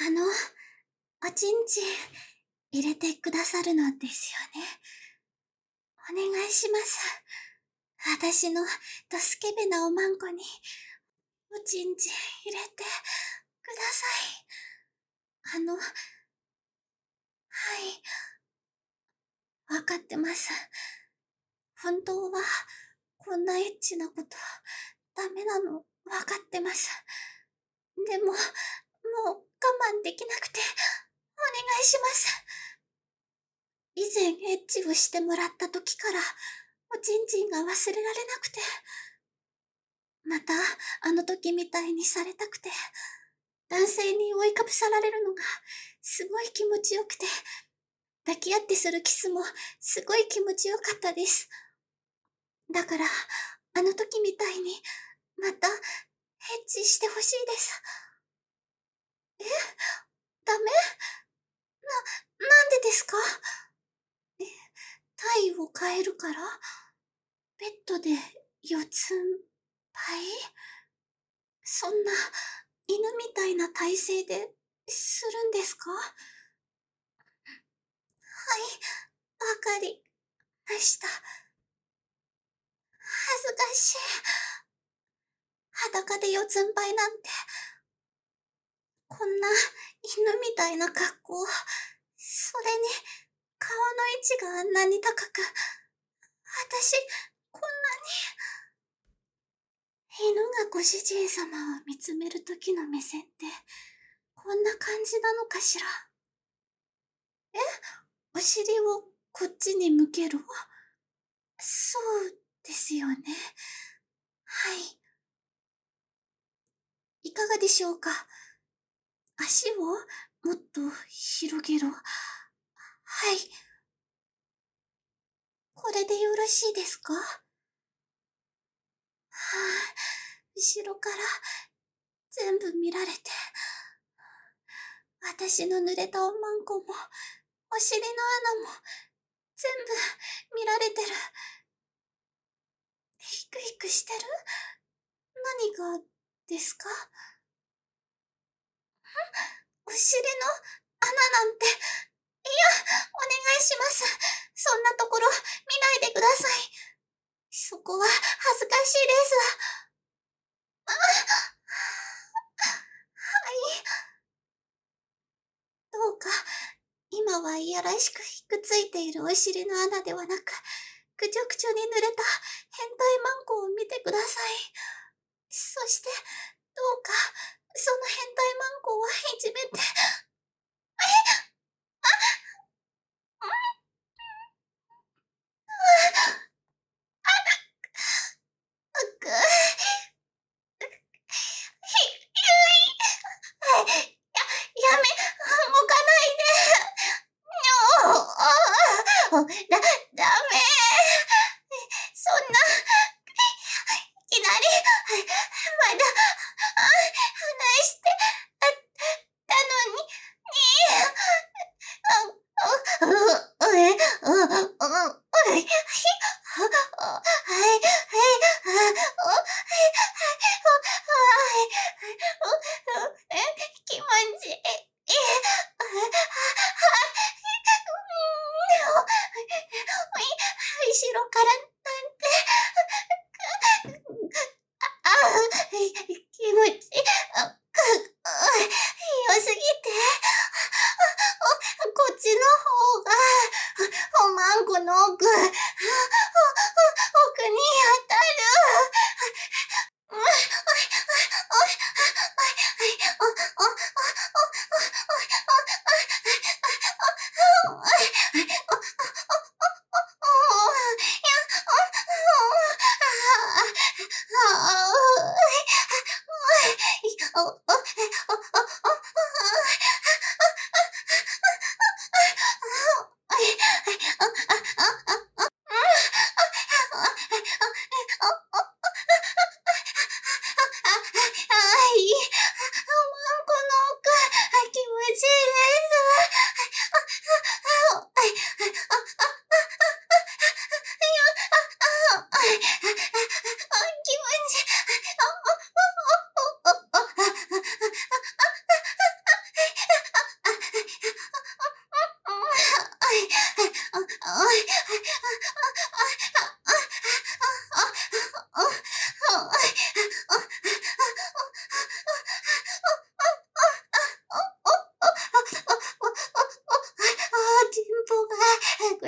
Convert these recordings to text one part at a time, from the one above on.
あの、おちんちん入れてくださるのですよね。お願いします。私のドスケベなおまんこにおちんちん入れてください。はい。わかってます。本当は、こんなエッチなこと、ダメなの、わかってます。でも、もう我慢できなくて、お願いします。以前エッチをしてもらった時から、おちんちんが忘れられなくて、また、あの時みたいにされたくて、男性に追いかぶさられるのが、すごい気持ちよくて、抱き合ってするキスも、すごい気持ちよかったです。だから、あの時みたいに、また、エッチしてほしいです。え、ダメなんでですか？え、体位を変えるから？ベッドで四つん這い？そんな、犬みたいな体勢でするんですか？はい、わかりました。恥ずかしい。裸で四つん這いなんて、こんな犬みたいな格好、それに顔の位置があんなに高く、私、こんなに。犬がご主人様を見つめる時の目線って、こんな感じなのかしら。え？お尻をこっちに向けろ？そうですよね。はい。いかがでしょうか？足をもっと広げろ。はい。これでよろしいですか？はあ、後ろから全部見られて、私の濡れたおまんこも、お尻の穴も、全部見られてる。ヒクヒクしてる？何がですか？お尻の穴なんて、いや、お願いします。そんなところ見ないでください。そこは恥ずかしいです。はい。どうか、今はいやらしくひっくついているお尻の穴ではなく、ぐちょぐちょに濡れた変態マンコを見てください。そして、どうか、その変態マンコをいじめて、く、やめ、動かないで。ダメ。そんな、いきなり、まだ、話して、たのに、気持ちいい。後ろからなんて、気持ち良すぎて、こっちの方が、おまんこの奥に当たる。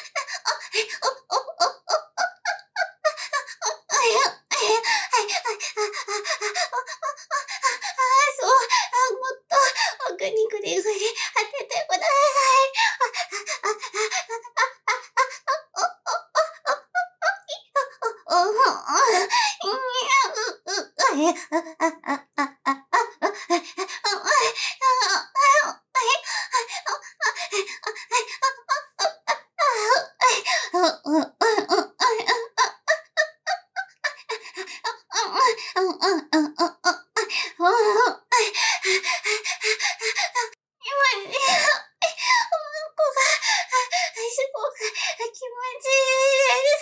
そう、もっと奥にぐりぐり当ててくださすごく気持ちいいです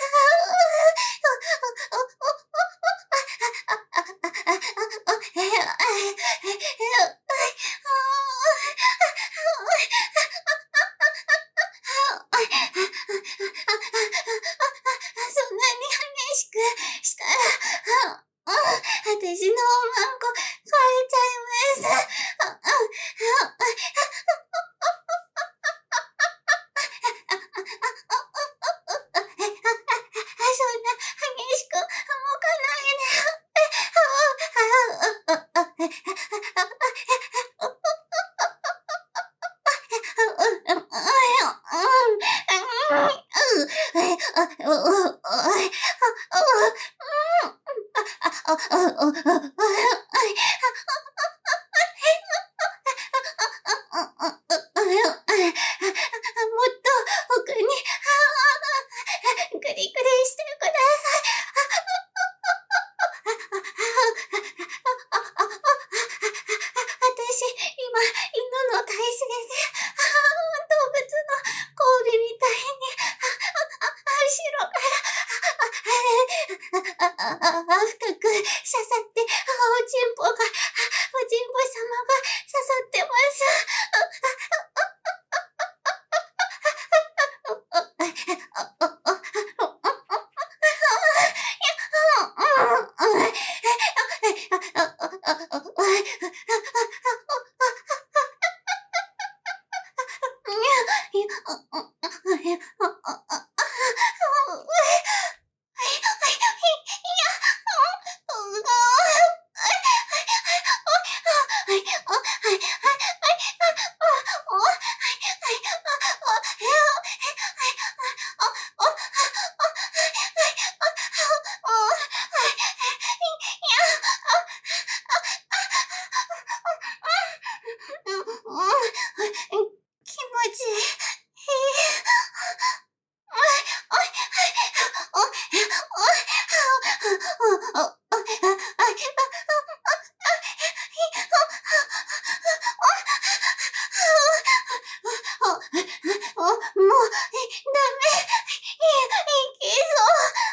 そんなに激しくしたら、私のおまんこ壊れちゃいます。そんな激しく動かないで。もっと奥に、グリグリしてくだ私、今、犬の体勢で、動物の交尾みたいに、後ろから、深く刺さって、おちんぽ様が刺さってます気持ちいい。もう、ダメ。いけそう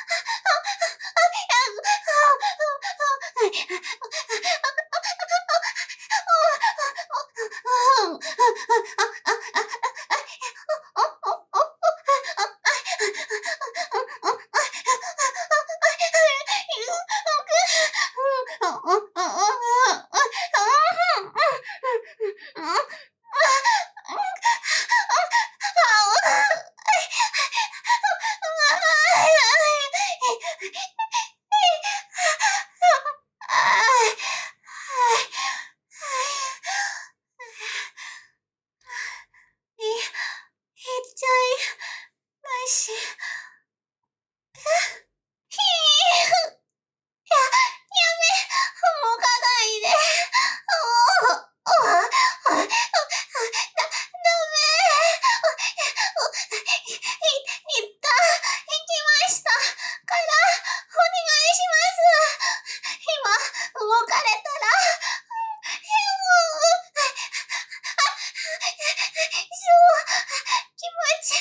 いっちゃいまし。ひーやめ、動かないで。ダメ。いった、行きました。から、お願いします。今、動かれたら、そう、気持ち、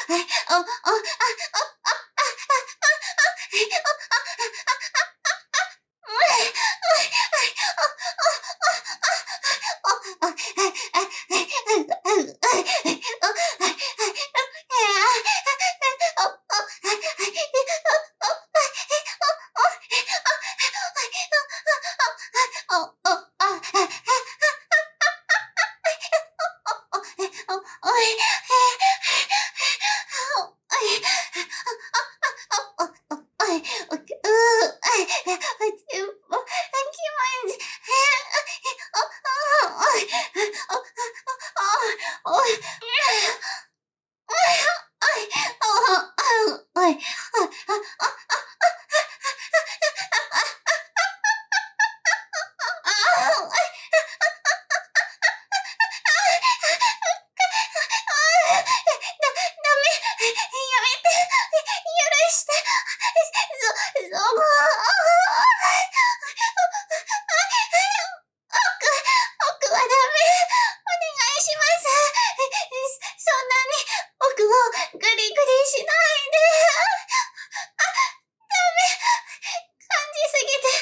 僕はダメ。お願いします。そんなに僕をグリグリしないで。ダメ。感じすぎて。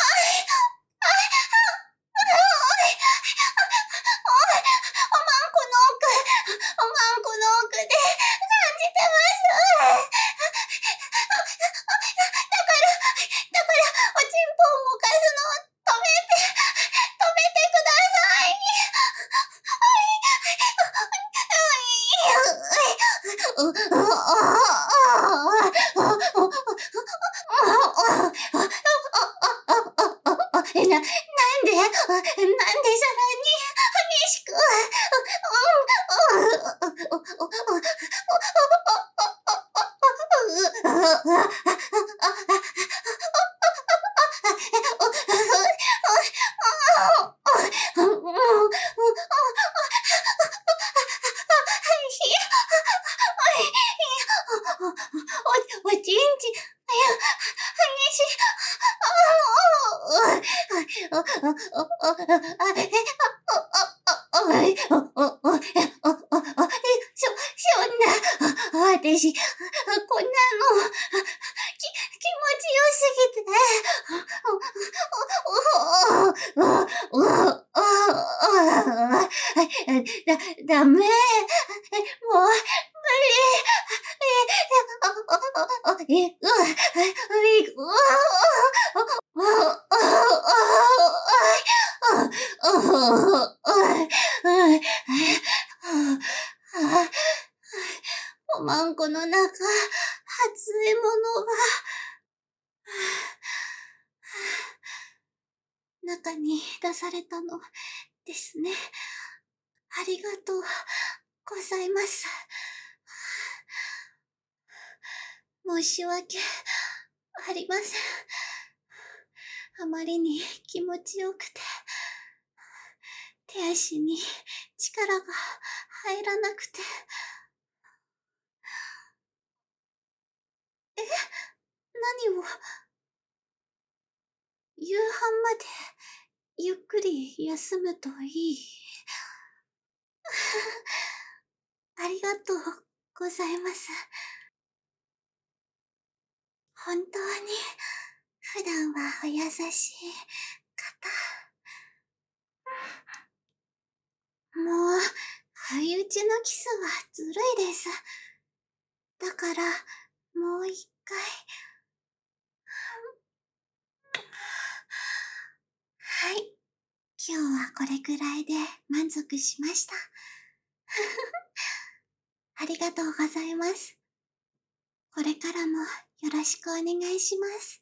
おまんこの奥で感じてます。だから、おちんぽを動かすのを止めてください。なんでさらに激しく。おちんち、激しそんな、私、こんなの、気持ちよすぎて。ダメ。もう、無理。おまんこの中、初獲物が、中に出されたのですね。ありがとうございます。申し訳ありません。あまりに気持ちよくて、手足に力が入らなくて。何を、夕飯までゆっくり休むといい。ありがとうございます。本当に普段はお優しい方。もう、不意打ちのキスはずるいです。だから、もう一回。はい。今日はこれくらいで満足しました。ありがとうございます。これからもよろしくお願いします。